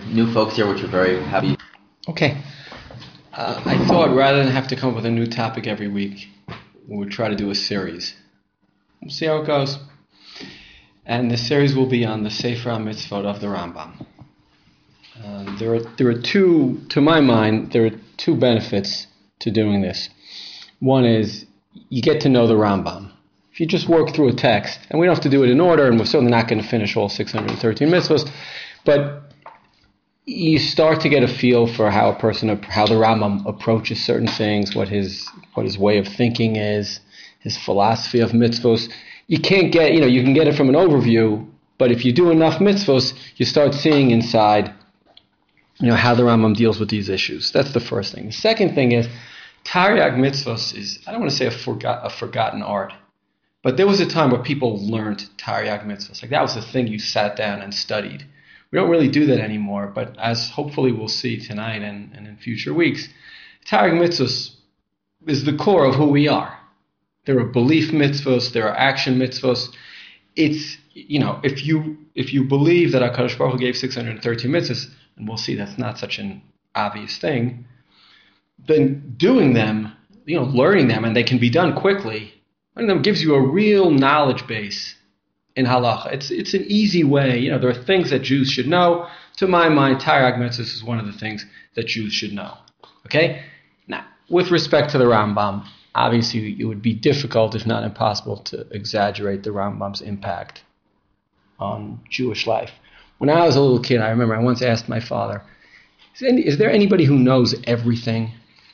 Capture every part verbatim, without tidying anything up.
new folks here, which we're very happy. Okay. Uh, I thought rather than have to come up with a new topic every week, we would try to do a series. We'll see how it goes. And the series will be on the Sefer HaMitzvot of the Rambam. Um, there are there are two, to my mind, there are two benefits to doing this. One is you get to know the Rambam. If you just work through a text, and we don't have to do it in order, and we're certainly not going to finish all six hundred thirteen mitzvahs, but you start to get a feel for how a person, how the Rambam approaches certain things, what his what his way of thinking is, his philosophy of mitzvahs. You can't get, you know, you can get it from an overview, but if you do enough mitzvahs, you start seeing inside, you know, how the Rambam deals with these issues. That's the first thing. The second thing is, Taryag mitzvahs is, I don't want to say a, forgot, a forgotten art, but there was a time where people learned Taryag mitzvahs. Like that was the thing you sat down and studied. We don't really do that anymore, but as hopefully we'll see tonight and, and in future weeks, Taryag mitzvahs is the core of who we are. There are belief mitzvahs, there are action mitzvahs. It's, you know, if you if you believe that HaKadosh Baruch Hu gave six hundred thirteen mitzvahs, and we'll see that's not such an obvious thing, then doing them, you know, learning them, and they can be done quickly, learning them gives you a real knowledge base in halacha. It's it's an easy way. You know, there are things that Jews should know. To my mind, Taryag mitzvahs is one of the things that Jews should know. Okay? Now, with respect to the Rambam, obviously it would be difficult, if not impossible, to exaggerate the Rambam's impact on Jewish life. When I was a little kid, I remember I once asked my father, is there, any, is there anybody who knows everything?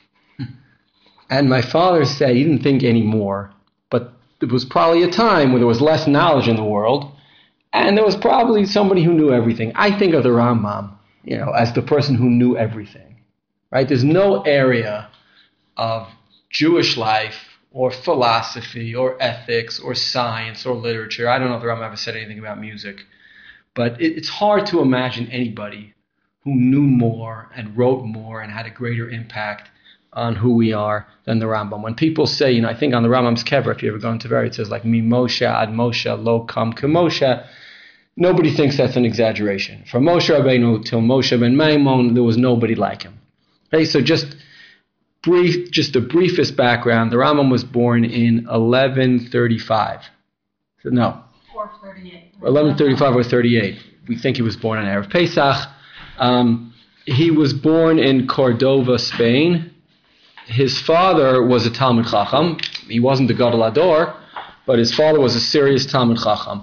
And my father said he didn't think anymore, but there was probably a time when there was less knowledge in the world, and there was probably somebody who knew everything. I think of the Rambam, you know, as the person who knew everything, right? There's no area of Jewish life or philosophy or ethics or science or literature. I don't know if the Rambam ever said anything about music, but it, it's hard to imagine anybody who knew more and wrote more and had a greater impact on who we are than the Rambam. When people say, you know, I think on the Rambam's kever, if you ever go into Tver, it says like, Mi Moshe ad Moshe lo kam k'Moshe. Nobody thinks that's an exaggeration. From Moshe Rabbeinu till Moshe ben Maimon, there was nobody like him. Okay, so just brief, just the briefest background. The Rambam was born in eleven thirty-five. So no. Or thirty-eight. eleven thirty-five or thirty-eight. We think he was born on Erev Pesach. Um, he was born in Cordova, Spain. His father was a Talmud Chacham. He wasn't the Gadol Hador, but his father was a serious Talmud Chacham.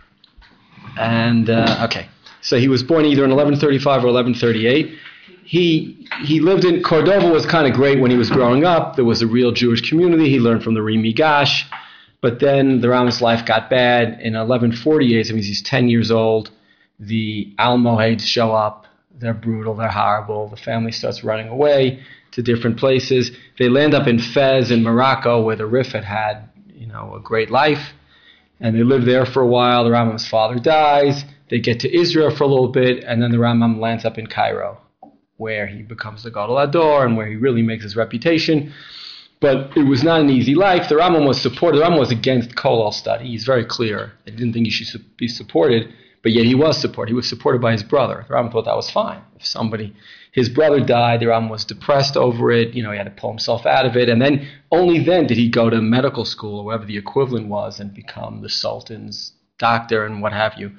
And, uh, okay, so he was born either in eleven thirty-five or eleven thirty-eight. He he lived in, Cordova was kind of great when he was growing up. There was a real Jewish community. He learned from the Ri Migash. But then the Rambam's life got bad. In eleven forty-eight, so that means he's ten years old, the Almohades show up. They're brutal, they're horrible. The family starts running away to different places. They land up in Fez in Morocco, where the Rif had had, you know, a great life. And they live there for a while. The Rambam's father dies. They get to Israel for a little bit, and then the Rambam lands up in Cairo, where he becomes the Gadol Hador and where he really makes his reputation. But it was not an easy life. The Rambam was supported. The Rambam was against Kollel study. He's very clear. He didn't think he should be supported, but yet he was supported. He was supported by his brother. The Rambam thought that was fine. If somebody, his brother died, the Rambam was depressed over it. You know, he had to pull himself out of it. And then, only then did he go to medical school or whatever the equivalent was and become the Sultan's doctor and what have you.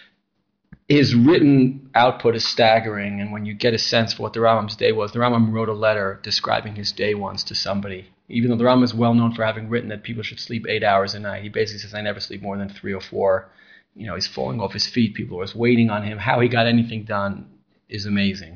His written output is staggering, and when you get a sense for what the Rambam's day was, the Rambam wrote a letter describing his day once to somebody. Even though the Rambam is well known for having written that people should sleep eight hours a night, he basically says, I never sleep more than three or four. You know, he's falling off his feet. People are waiting on him. How he got anything done is amazing.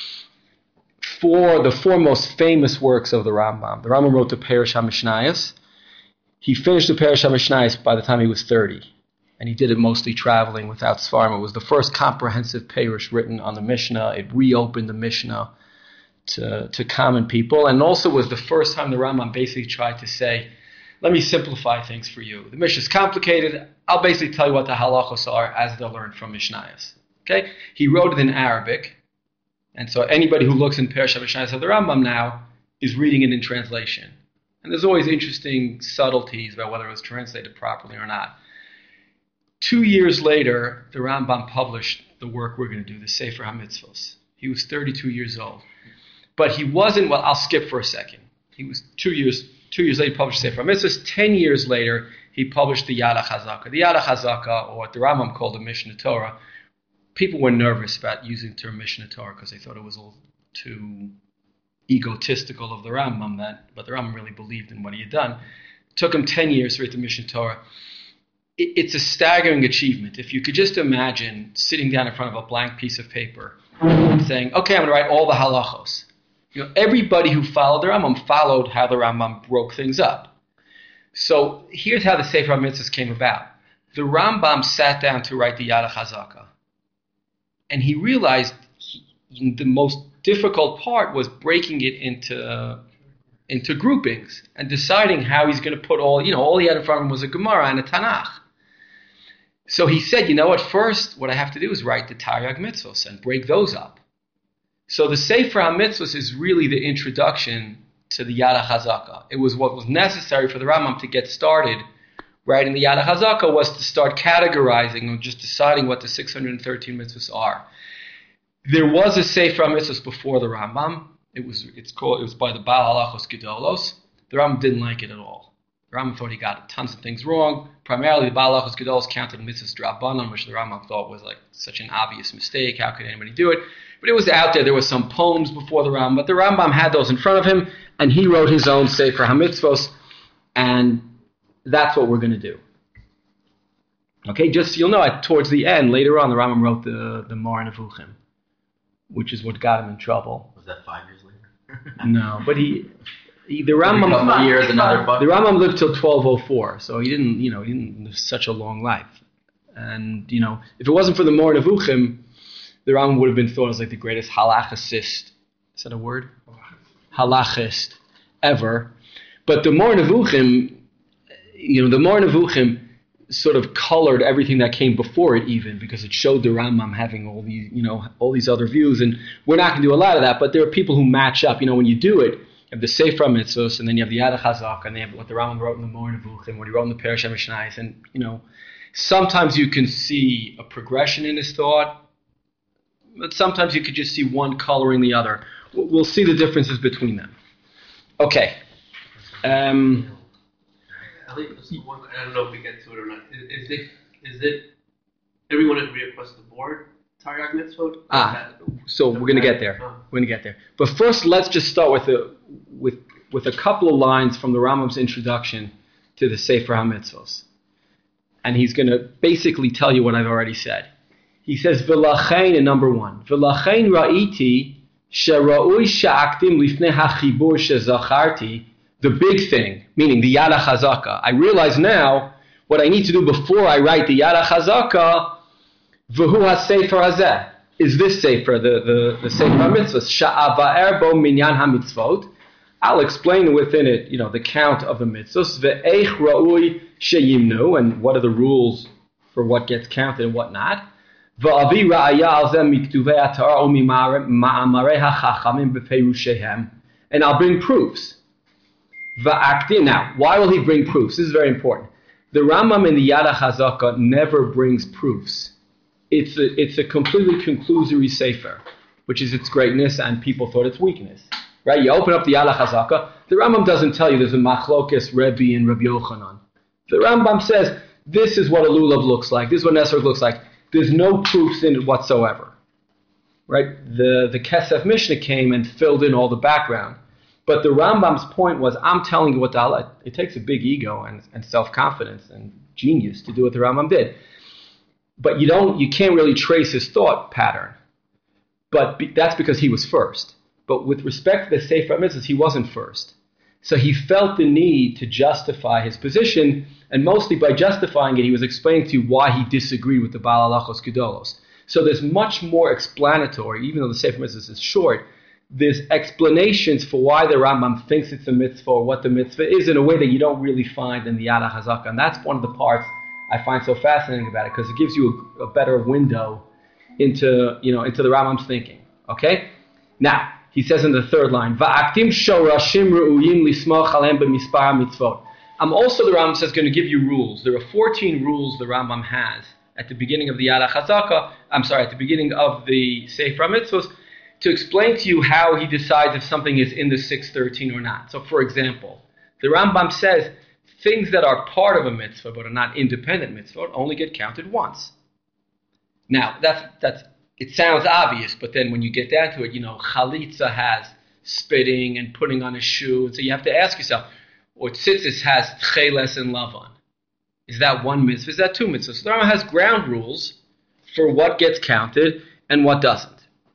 For the four most famous works of the Rambam, the Rambam wrote the Perush HaMishnayos. He finished the Perush HaMishnayos by the time he was thirty. And he did it mostly traveling without Sfarim. It was the first comprehensive Perush written on the Mishnah. It reopened the Mishnah to, to common people. And also was the first time the Rambam basically tried to say, let me simplify things for you. The Mishnah is complicated. I'll basically tell you what the halachos are as they're learned from Mishnayos. Okay? He wrote it in Arabic. And so anybody who looks in Perush HaMishnayos of the Rambam now is reading it in translation. And there's always interesting subtleties about whether it was translated properly or not. Two years later, the Rambam published the work we're going to do, the Sefer HaMitzvos. He was thirty-two years old. But he wasn't, well, I'll skip for a second. He was two years two years later, he published Sefer HaMitzvos. Ten years later, he published the Yad HaChazaka. The Yad HaChazaka, or what the Rambam called the Mishnah Torah, people were nervous about using the term Mishnah Torah because they thought it was all too egotistical of the Rambam, that, but the Rambam really believed in what he had done. It took him ten years to write the Mishnah Torah. It, it's a staggering achievement. If you could just imagine sitting down in front of a blank piece of paper and saying, okay, I'm going to write all the halachos. You know, everybody who followed the Rambam followed how the Rambam broke things up. So here's how the Sefer HaMitzvos came about. The Rambam sat down to write the Yad HaChazaka, and he realized he, the most difficult part was breaking it into uh, into groupings and deciding how he's going to put all, you know, all he had in front of him was a Gemara and a Tanakh. So he said, you know what, first what I have to do is write the Taryag Mitzvos and break those up. So the Sefer HaMitzvos is really the introduction to the Yad HaChazaka. It was what was necessary for the Rambam to get started writing the Yad HaChazaka, was to start categorizing or just deciding what the six hundred thirteen mitzvahs are. There was a Sefer HaMitzvos before the Rambam. It was it's called it was by the Baal Halachos Gedolos. The Rambam didn't like it at all. The Rambam thought he got tons of things wrong. Primarily, the Baal Halachos Gedolos counted mitzvahs D'Rabbanan, which the Rambam thought was like such an obvious mistake. How could anybody do it? But it was out there. There were some poems before the Rambam, but the Rambam had those in front of him, and he wrote his own Sefer HaMitzvos, and that's what we're going to do. Okay, just so you'll know, at, towards the end, later on, the Rambam wrote the the Mar Nevuchim, which is what got him in trouble. Was that five years later? No, but he, he the Rambam a couple years, another book. The Rambam lived till twelve oh four, so he didn't, you know, he didn't live such a long life. And you know, if it wasn't for the Mar Nevuchim, the Rambam would have been thought as like the greatest halachist. Is that a word? Halachist ever. But the Mar Nevuchim, you know, the Mar Nevuchim sort of colored everything that came before it, even because it showed the Rambam having all these, you know, all these other views. And we're not going to do a lot of that, but there are people who match up. You know, when you do it, you have the Sefer HaMitzvos, and then you have the Yad HaChazaka, and they have what the Rambam wrote in the Mar Nevuchim, what he wrote in the Perush HaMishnayos, and you know, sometimes you can see a progression in his thought, but sometimes you could just see one coloring the other. We'll see the differences between them. Okay. Um, I don't know if we get to it or not. Is, is it is it everyone agree across the board? Taryag Mitzvot? Ah, so we're going to get there. We're going to get there. But first, let's just start with a with with a couple of lines from the Rambam's introduction to the Sefer HaMitzvos, and he's going to basically tell you what I've already said. He says, "V'lachein," in number one, "V'lachein ra'iti she'ra'ui she'aktim lifnei hachibur she'zacharti." The big thing, meaning the Yad HaChazaka. I realize now what I need to do before I write the Yad HaChazaka, v'hu ha-sefer hazeh, is this sefer, the, the, the Sefer HaMitzvos, sha'ava'er bo minyan ha-mitzvot. I'll explain within it, you know, the count of the mitzvos, ve'eich ra'ui she'yimnu, and what are the rules for what gets counted and what not. V'avi ra'aya al zeh miktuvei ha-Torah u mima'amarei ha-chachamim b'peirushehem. And I'll bring proofs. Now, why will he bring proofs? This is very important. The Rambam in the Yad HaChazaka never brings proofs. It's a, it's a completely conclusory sefer, which is its greatness, and people thought its weakness. Right? You open up the Yad HaChazaka, the Rambam doesn't tell you there's a machlokes Rebbe and Rabbi Yochanan. The Rambam says, this is what a lulav looks like, this is what Nesrog looks like. There's no proofs in it whatsoever. Right? The, the Kesef Mishnah came and filled in all the background. But the Rambam's point was, I'm telling you what the Allah, it takes a big ego and, and self-confidence and genius to do what the Rambam did. But you don't, you can't really trace his thought pattern. But be, that's because he was first. But with respect to the Sefer HaMitzvos, he wasn't first. So he felt the need to justify his position, and mostly by justifying it, he was explaining to you why he disagreed with the Baal Halachos Gedolos. So there's much more explanatory, even though the Sefer HaMitzvos is short. There's explanations for why the Rambam thinks it's a mitzvah or what the mitzvah is in a way that you don't really find in the Yad HaChazaka. And that's one of the parts I find so fascinating about it, because it gives you a, a better window into, you know, into the Rambam's thinking. Okay? Now, he says in the third line, Va'aktim shorashim ru'uyim lismoch alem b'mispar mitzvot. I'm also, the Rambam says, going to give you rules. There are fourteen rules the Rambam has, at the beginning of the Yad HaChazaka, I'm sorry, at the beginning of the Sefer HaMitzvos, to explain to you how he decides if something is in the six thirteen or not. So, for example, the Rambam says things that are part of a mitzvah but are not independent mitzvah only get counted once. Now, that's that's it sounds obvious, but then when you get down to it, you know, chalitza has spitting and putting on a shoe, and so you have to ask yourself, or tzitzis has tcheles and lavan. Is that one mitzvah? Is that two mitzvahs? So the Rambam has ground rules for what gets counted and what doesn't.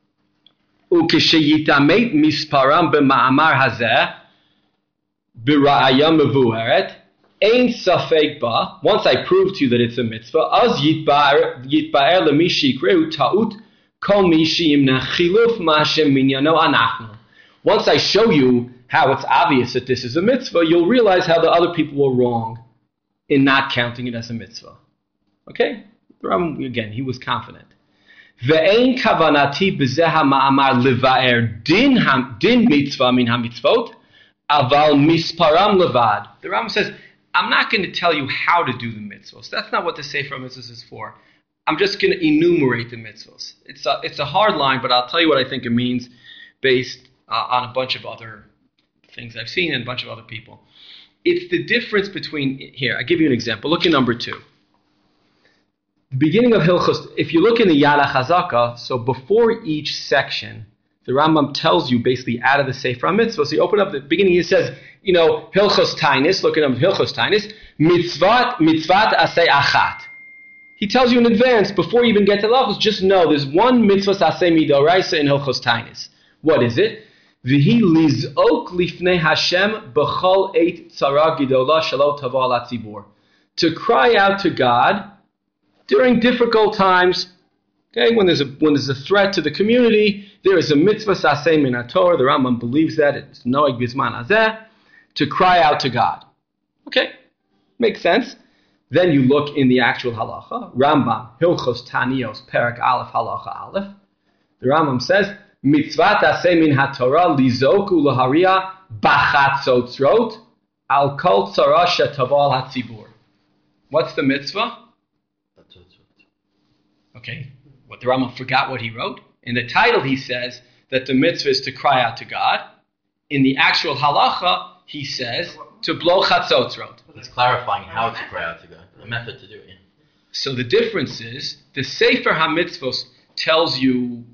Ukesheyitamet misparam b'ma'amar hazeh b'ra'aya mevuheret ein safek ba. Once I prove to you that it's a mitzvah, az yitba'er yitba'er lemishi yikreu ta'ut kol mishi yimna chiluf ma'ashem minyano anachnu. Once I show you how it's obvious that this is a mitzvah, you'll realize how the other people were wrong in not counting it as a mitzvah. Okay? Again, he was confident. Ve'ein kavanati b'zeha ma'amar levaer din din mitzvah min hamitzvot aval misparam levad. The Rambam says, I'm not going to tell you how to do the mitzvahs. That's not what the Sefer HaMitzvos is for. I'm just going to enumerate the mitzvahs. It's a, it's a hard line, but I'll tell you what I think it means based uh, on a bunch of other things I've seen and a bunch of other people. It's the difference between, here, I'll give you an example. Look at number two. The beginning of Hilchos, if you look in the Yad HaChazaka, so before each section, the Rambam tells you basically out of the Sefer HaMitzvah. So you open up the beginning, he says, you know, Hilchos Tainis, look at Hilchos Tainis, mitzvat, mitzvat aseh achat. He tells you in advance, before you even get to Hilchos, just know there's one mitzvah aseh midoraisa in Hilchos Tainis. What is it? V'hi lizok lifnei Hashem b'chol eit tzara gidola shelo tavo al hatzibur. To cry out to God during difficult times. Okay, when there's a when there's a threat to the community, there is a mitzvah saseh min haTorah. The Rambam believes that it's noeg bizman hazeh, to cry out to God. Okay, makes sense. Then you look in the actual halacha, Rambam Hilchos Tanios Perak Aleph Halacha Aleph. The Rambam says mitzvah taseh min haTorah lizok ulaharia bachatzotzrot al kol tzara shetaval hatzibur. What's the mitzvah? Okay. What the Rambam forgot what he wrote. In the title he says that the mitzvah is to cry out to God. In the actual halacha, he says to blow chatzotzrot. It's clarifying how to cry out to God, the method to do it. Yeah. So the difference is, the Sefer HaMitzvos tells you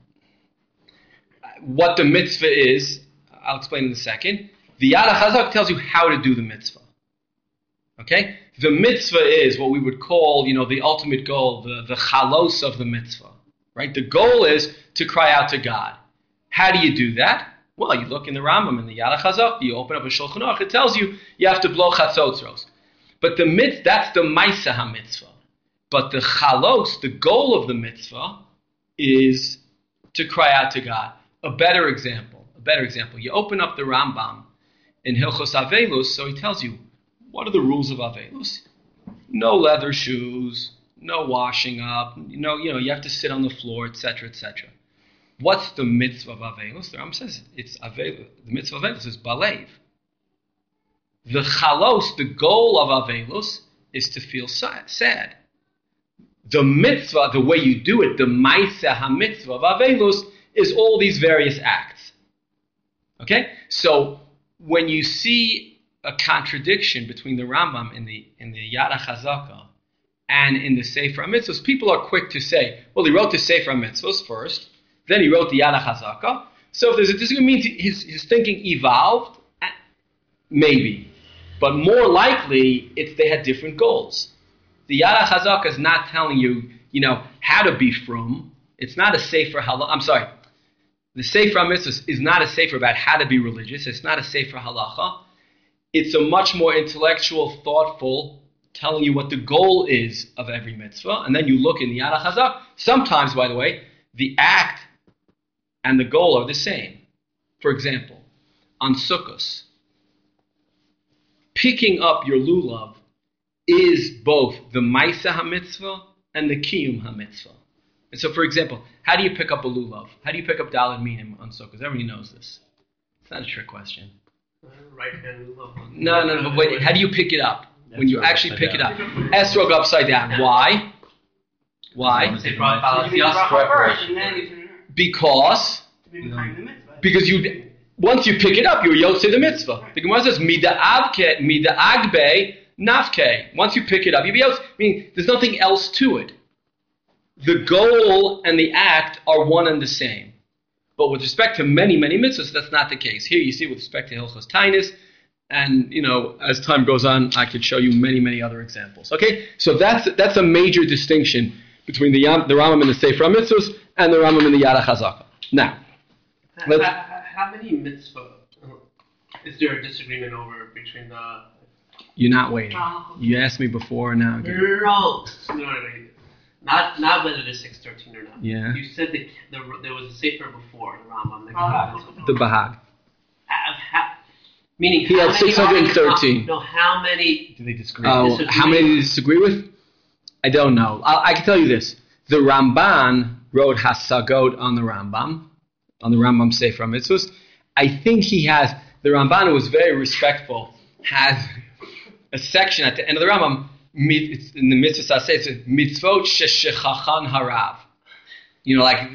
what the mitzvah is. I'll explain in a second. The Yad HaChazak tells you how to do the mitzvah. Okay? The mitzvah is what we would call, you know, the ultimate goal, the, the chalos of the mitzvah. Right? The goal is to cry out to God. How do you do that? Well, you look in the Rambam in the Yad HaChazak, you open up a Shulchan Aruch, it tells you you have to blow chatzotzros. But the mitzvah, that's the Maisa HaMitzvah. But the chalos, the goal of the mitzvah, is to cry out to God. A better example, a better example. You open up the Rambam in Hilchos Avelus, so he tells you, what are the rules of Avelus? No leather shoes, no washing up, no, you know, you have to sit on the floor, et cetera, et cetera. What's the mitzvah of Avelus? The Rambam says it's Avelus. The mitzvah of Avelus is Balev. The chalos, the goal of Avelus, is to feel sad. The mitzvah, the way you do it, the Maisa HaMitzvah of Avelus, is all these various acts. Okay? So, when you see a contradiction between the Rambam in the in the Yad HaChazaka and in the Sefer HaMitzvos, people are quick to say, well, he wrote the Sefer HaMitzvos first, then he wrote the Yad HaChazaka. So if there's a disagreement, means his, his thinking evolved? Maybe. But more likely, it's they had different goals. The Yad HaChazaka is not telling you, you know, how to be frum. It's not a Sefer Halacha. I'm sorry. The Sefer HaMitzvos is not a Sefer about how to be religious. It's not a Sefer Halacha. It's a much more intellectual, thoughtful, telling you what the goal is of every mitzvah. And then you look in the Yad HaChazak. Sometimes, by the way, the act and the goal are the same. For example, on Sukkos, picking up your lulav is both the Maisa HaMitzvah and the Kiyum HaMitzvah. And so, for example, how do you pick up a lulav? How do you pick up Daled Minim on Sukkos? Everybody knows this. It's not a trick question. Right hand lulav. No, no, no. But wait, how do you pick it up? When you actually pick it up. Esrog upside down. Why? Why? Say bracha You make the al bracha first, and then you turn Because to be behind the mitzvah. because you once you pick it up, you're yotzei the mitzvah. The Gemara says mida avke mida agbe nafke. Once you pick it up, you be yotzei. I mean, there's nothing else to it. The goal and the act are one and the same. But with respect to many, many mitzvahs, that's not the case. Here you see with respect to Hilchos Tainis, and you know, as time goes on, I could show you many, many other examples. Okay, so that's that's a major distinction between the Yam, the Rambam and the Sefer HaMitzvos and the Rambam and the Yad HaChazaka. Now, let's, How, how many mitzvah is there a disagreement over between the? you're not waiting. You asked me before, now No, again. no, no, no, no, no. Not not whether it is six thirteen or not. Yeah. You said that the, there was a sefer before the Rambam. The Bahag. The Bahag. Uh, ha- meaning He how had many six hundred thirteen. are- No, how many? Do they disagree? Oh, Disagree. how many do you disagree with? I don't know. I, I can tell you this. The Ramban wrote Hasagot on the Rambam, on the Rambam Sefer HaMitzvos. I think he has, the Ramban, who was very respectful, has a section at the end of the Rambam, mit- it's in the Mitzvahs, I say it's a Mitzvot Sheshechachan Harav. You know, like,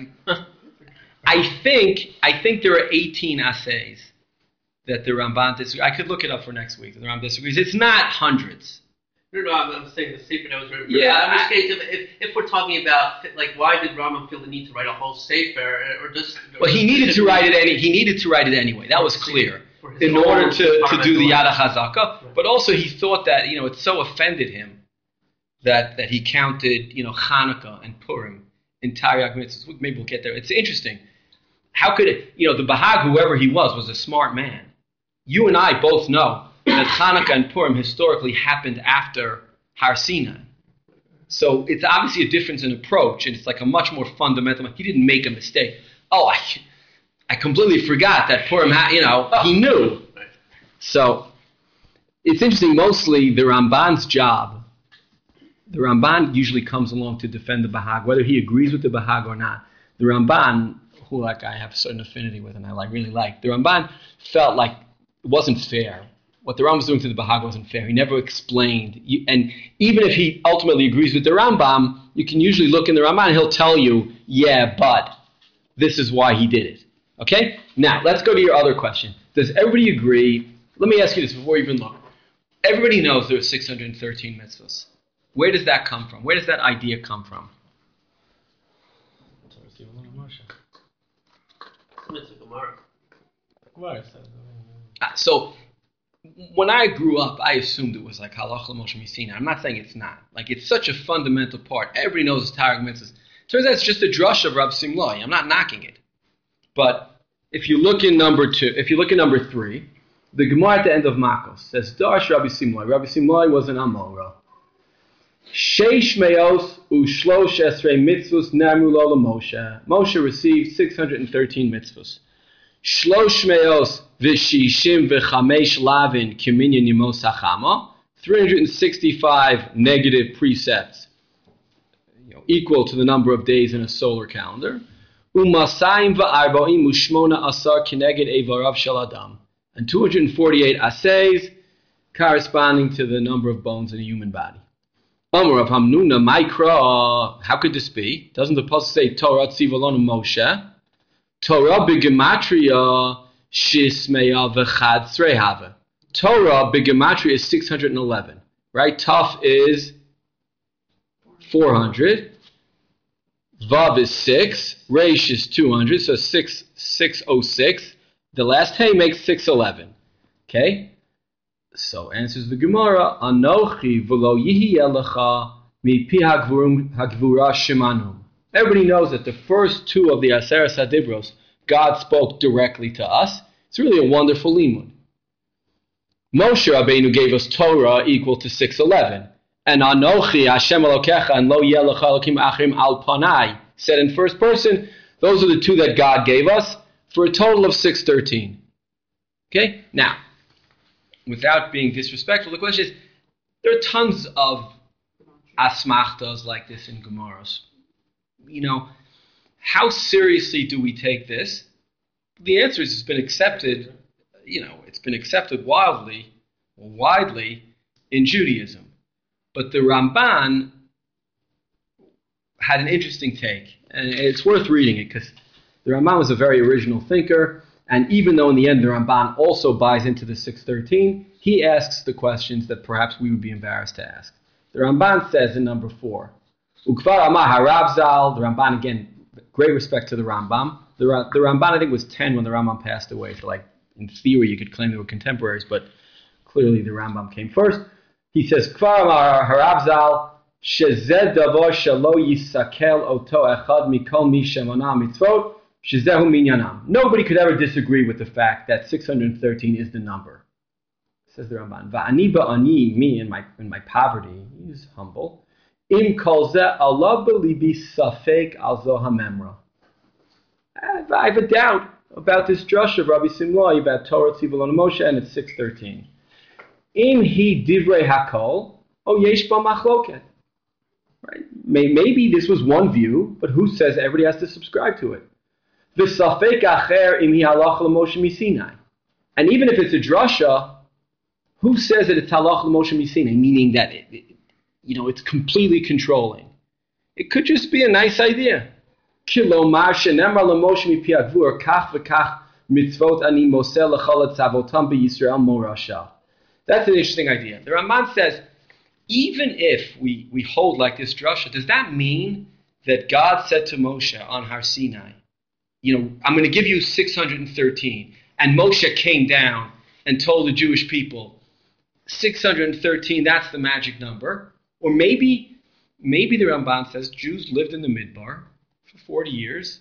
I think, I think there are eighteen assays that the Ramban disagrees. I could look it up for next week. The Rambam disagrees. It's not hundreds. No, no, I'm, I'm saying the sefer that was written. Yeah, I'm just I- saying if, if we're talking about like why did Rambam feel the need to write a whole sefer or just? Well, he needed to write it any. He needed to write it anyway. That was clear. For his In own order to, to do the Yad environmental- HaChazaka, but also he thought that, you know, it so offended him that that he counted, you know, Hanukkah and Purim in Taryag mitzvahs. Maybe we'll get there. It's interesting. How could it? You know, the Bahag, whoever he was, was a smart man. You and I both know that Hanukkah and Purim historically happened after Har Sinai. So it's obviously a difference in approach, and it's like a much more fundamental. He didn't make a mistake. Oh, I, I completely forgot that Purim. Ha- you know, he knew. So it's interesting. Mostly the Ramban's job. The Ramban usually comes along to defend the Bahag, whether he agrees with the Bahag or not. The Ramban, who like I have a certain affinity with, and I like really like, the Ramban felt like it wasn't fair. What the Rambam was doing to the Bahag wasn't fair. He never explained. You, and even if he ultimately agrees with the Rambam, you can usually look in the Ramban and he'll tell you, yeah, but this is why he did it. Okay? Now, let's go to your other question. Does everybody agree? Let me ask you this before you even look. Everybody knows there are six hundred thirteen mitzvahs. Where does that come from? Where does that idea come from? It's a Gemara. Uh, so, when I grew up, I assumed it was like Halach L'Moshe Misina. I'm not saying it's not. Like, it's such a fundamental part. Everybody knows it's Tarek Mitzvahs. Turns out it's just a drush of Rab Simlai. I'm not knocking it. But if you look in number two, if you look in number three, the Gemara at the end of Makos says, Darsh Rabbi Simlai. Rabbi Simlai was an Amora. Sheish Meos Ushlosh Esrei Mitzvahs Namu Lo Moshe. Moshe received six hundred thirteen mitzvahs. Shlosh Meos V'shishim V'chamesh Lavin Kiminyan Yimos Hachama. three hundred sixty-five negative precepts, you know, equal to the number of days in a solar calendar. Umasayim V'arbaim Ushmona Asar Kineged Evarav Shel Adam. And two hundred forty-eight assays corresponding to the number of bones in a human body. Amar of Hamnuna Maikra. How could this be? Doesn't the pasuk say Torah Tzivalonu Moshe? Torah b'gematria shismeya v'chad srehava. Torah b'gematria is six hundred eleven, right? Taf is four hundred. Vav is six. Reish is two hundred, so six six oh six. The last hey makes six eleven. Okay. So answers the Gemara, Anochi v'lo yihiyelecha mipi hagvura shemanu. Everybody knows that the first two of the Aseres HaDibros, God spoke directly to us. It's really a wonderful limud. Moshe Rabbeinu gave us Torah equal to six eleven. And Anochi Hashem Elokecha and Lo Yelecha Elokim Achrim Al Panai said in first person, those are the two that God gave us for a total of six thirteen. Okay? Now, without being disrespectful, the question is, there are tons of asmachtas like this in Gemaras. You know, how seriously do we take this? The answer is it's been accepted, you know, it's been accepted wildly, widely in Judaism. But the Ramban had an interesting take, and it's worth reading it because the Ramban was a very original thinker, and even though in the end the Ramban also buys into the six thirteen, he asks the questions that perhaps we would be embarrassed to ask. The Ramban says in number four, Ukvar Amar Harav Zal, the Ramban, again, great respect to the Rambam. The, the Ramban, I think, was ten when the Rambam passed away, so like, in theory, you could claim they were contemporaries, but clearly the Rambam came first. He says, Kvar Amar Harav Zal, Shezed Davar Shalo Yisakel Oto Echad Mikol Mi Shemona Mitzvot, Shezehu Minyanam. Nobody could ever disagree with the fact that six hundred thirteen is the number. Says the Ramban, Va'ani ba'ani, me in my, in my poverty, he's humble, Im Kol Zeh Allah B'libi Safek Al Zo HaMemra. I have a doubt about this drush of Rabbi Simlai about Torah Tzivul on Moshe, and it's six thirteen. In he divrei hakol, oh yesh ba machloket. Right? Maybe this was one view, but who says everybody has to subscribe to it? V'safek acher im hi halach l'Moshe misinai. And even if it's a drasha, who says that it's halach l'Moshe misinai, meaning that it, it, you know, it's completely controlling? It could just be a nice idea. Kilomar shenemar l'Moshe mipi advur kach v'kach mitzvot ani moseh l'chol tzavotam b'Yisrael morasha. That's an interesting idea. The Ramban says, even if we, we hold like this drasha, does that mean that God said to Moshe on Har Sinai, you know, I'm going to give you six hundred thirteen, and Moshe came down and told the Jewish people, six hundred thirteen, that's the magic number? Or maybe, maybe the Ramban says Jews lived in the Midbar for forty years,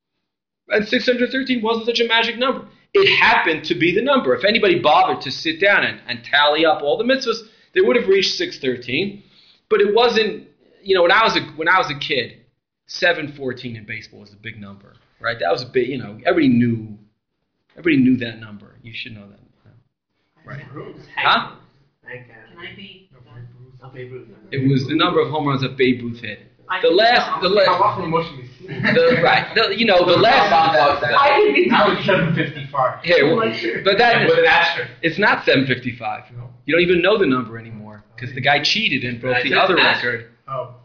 and six hundred thirteen wasn't such a magic number. It happened to be the number. If anybody bothered to sit down and, and tally up all the mitzvahs, they would have reached six thirteen. But it wasn't, you know, when I was a, when I was a kid, seven fourteen in baseball was a big number, right? That was a big, you know, everybody knew, everybody knew that number. You should know that. Right. Huh? Can I be? I'll be rude. It was the number of home runs that Babe Ruth hit. The last, the last, the, right, the, you know, the last. I can be. Now it's seven fifty-five. Here, but that with an asterisk. it's not seven fifty-five. No. You don't even know the number anymore because the guy cheated and broke Right, the that's other an record. Oh.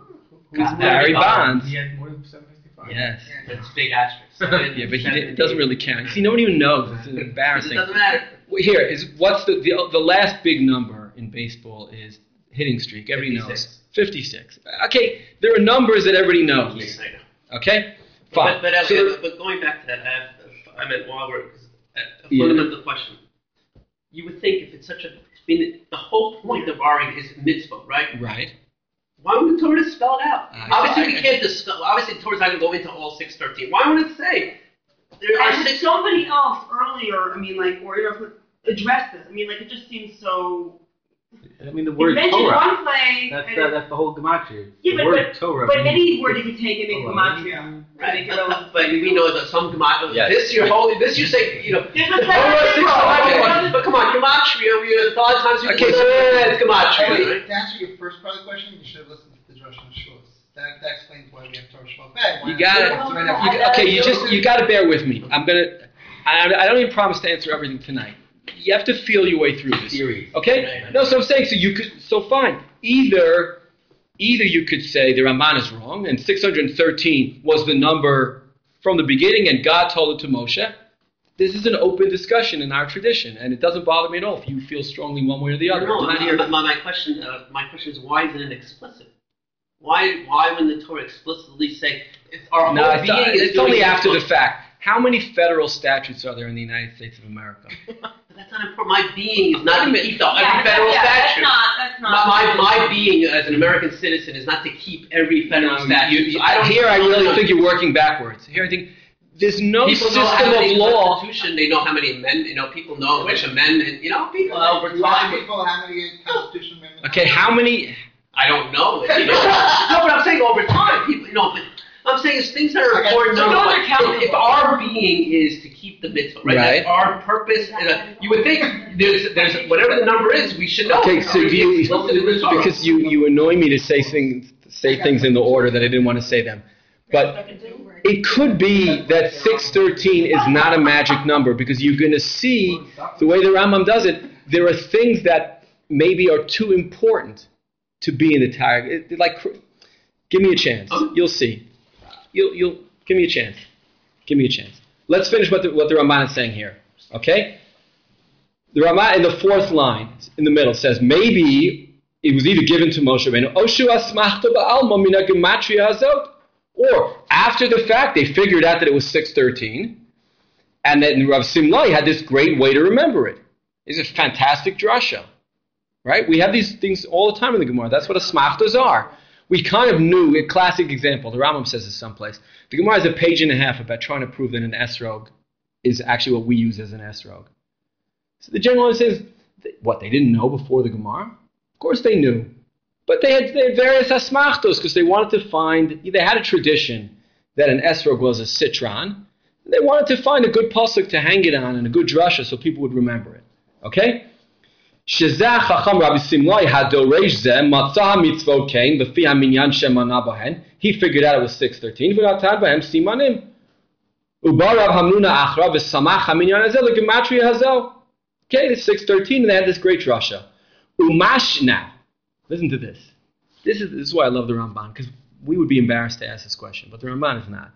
Barry Bonds. He had more than seven fifty-five. Yes. That's big asterisk. Yeah, but he did, it doesn't really count. See, nobody even knows. It's It embarrassing. doesn't matter. Well, here is what's the, the the last big number in baseball is hitting streak. Everybody fifty-six. knows fifty-six. Okay, there are numbers that everybody knows. Yes, I know. Okay, fine. But, but, uh, So- but, but going back to that, I, have, I meant while we're a Yeah. fundamental question. You would think if it's such a, I mean, the whole point of Ari is mitzvah, right? right. Why would the Torah just spell it out? Uh, obviously, I- we can't discuss. Obviously, the Torah's not going to go into all six thirteen. Why would it say there are And six? somebody else earlier, I mean, like, or you know, addressed this. I mean, like, it just seems so. I mean, the You word mentioned Torah. one play. That's and the, it- that's the whole gematria. Yeah, the but- word but- Torah. But means- any word you could take and make Torah. gematria. Right, Make it but, all- but we know that some gematria. Yes. This you're holy. This you say, you know. There's a the Torah is six separate- eleven, but come on, gematria. We a lot of times you Okay, okay, so- say, it's gematria. Actually, Right? to answer your first part of the question, you should have listened to the Drush and Shulas. That, that explains why we have Torah Shabbat Bag. You got it. You, okay, you just you got to bear with me. I'm gonna. I, I don't even promise to answer everything tonight. You have to feel your way through this. Theory. Okay? No, so I'm saying, so you could, so fine. Either, either you could say the Ramban is wrong, and six hundred thirteen was the number from the beginning, and God told it to Moshe. This is an open discussion in our tradition, and it doesn't bother me at all if you feel strongly one way or the other. No, I'm not no, here. but my, my question, uh, my question is, why isn't it explicit? Why, why when the Torah explicitly say if our whole No, it's, being is it's doing only it, after the look, fact. How many federal statutes are there in the United States of America? But that's not important. My being is not to keep the, Yeah, every federal yeah, that's statute. not. That's My, not. my, my being as an American citizen is not to keep every federal No, statute. you- you- So I don't, here I really know. think you're working backwards. Here I think there's no People system know how many of law. Constitution. They know how many amendments. You know, people know which amendment. You know, people Well, over you ask time. people how many Constitution amendments. Okay, how many? I don't know. You know? No, but I'm saying over time, people. You know, but I'm saying it's things that are Okay, important. so to know, those are like, countable. if, if our being is to keep the mitzvah, right? Right. That's our purpose. And, uh, you would think there's, there's whatever the number is, we should know. Okay, so do you, Explicit in the Torah. because you, you annoy me to say things say things in the order that I didn't want to say them. But it could be that six thirteen is not a magic number because you're going to see the way the Rambam does it. There are things that maybe are too important to be in the Torah. It, like Give me a chance. You'll see. You'll, you'll, give me a chance. Give me a chance. Let's finish what the, what the Ramban is saying here. Okay? The Ramban in the fourth line, in the middle, says, maybe it was either given to Moshe Rabbeinu, Oshu asmachta ba'alma mina gematria hazot, or after the fact, they figured out that it was six thirteen, and then Rav Simlai had this great way to remember it. It's a fantastic drasha. Right? We have these things all the time in the Gemara. That's what asmachtas are. We kind of knew, a classic example, the Rambam says this someplace. The Gemara has a page and a half about trying to prove that an esrog is actually what we use as an esrog. So the general says, what, they didn't know before the Gemara? Of course they knew. But they had, they had various asmachtos because they wanted to find, they had a tradition that an esrog was a citron. They wanted to find a good pasuk to hang it on and a good drasha so people would remember it. Okay? Shezeh chacham Rabbi Simlai hadoresh zeh matzah mitzvot kain b'fi haminyan shemana bahen. He figured out it was six thirteen. V'natan bahem simanim. Ubar Rav Hamnuna achra v'samach haminyan hazel l'gematria hazel. Okay, it's six thirteen, and they had this great drasha. Umash now. Listen to this. This is this is why I love the Ramban, because we would be embarrassed to ask this question, but the Ramban is not.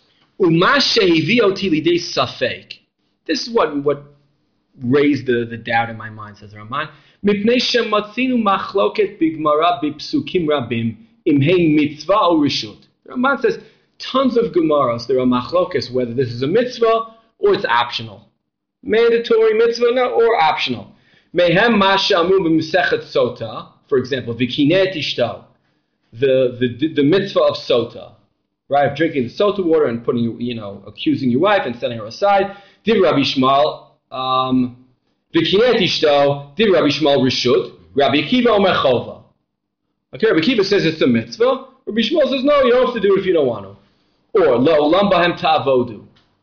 Umash shehivi oti lidei safek. This is what what. raised the, the doubt in my mind, says the Ramban. Mipnei shematzinu machloket bigmara bipsukim rabim imhein mitzvah or rishut. The Ramban says tons of gemaras there are machlokes whether this is a mitzvah or it's optional, mandatory mitzvah no, or optional. Mehem mashamu b'mesechet sota, for example, v'kinet ishto, the the the mitzvah of sota, right, of drinking the sota water and putting you know accusing your wife and setting her aside. Did Rabbi Shmuel. Um, V'kinet ishto, did Rabbi Shmuel rishut, Rabbi Akiva omer chova. Okay, Rabbi Akiva says it's a mitzvah. Rabbi Shmuel says no, you don't have to do it if you don't want to. Or lo olam bahem ta'avodu,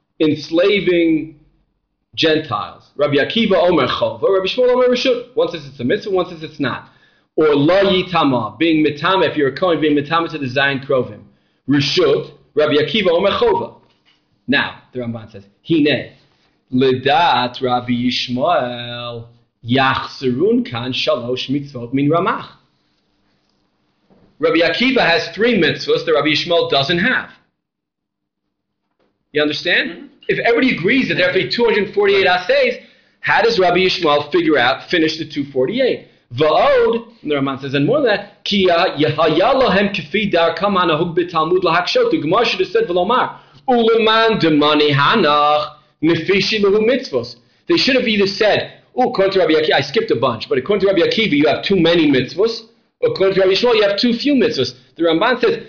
enslaving Gentiles. Rabbi Akiva omer chova, Rabbi Shmuel omer rishut. One says it's a mitzvah, one says it's not. Or lo yitama, being mitama, if you're a Kohen, being mitama to the Zayin Krovim. Rishut, Rabbi Akiva omer chova. Now, the Ramban says, hine. Ledat Rabbi Yishmael Yachzerun kan shalosh mitzvot min Ramach. Rabbi Akiva has three mitzvahs that Rabbi Yishmael doesn't have. You understand? Mm-hmm. If everybody agrees that there have to be two hundred forty-eight assays, how does Rabbi Yishmael figure out, finish the two hundred forty-eight? Va'od, the Ramban says, and more than that, ki yahaya lohem kefi dar kama nahug b'talmud lahakshot. The Gemara should have said v'lomar uleman demani hanach. They should have either said, oh, according to Rabbi Akiva, I skipped a bunch, but according to Rabbi Akiva, you have too many mitzvahs. According to Rabbi Shmuel, you have too few mitzvahs. The Ramban says,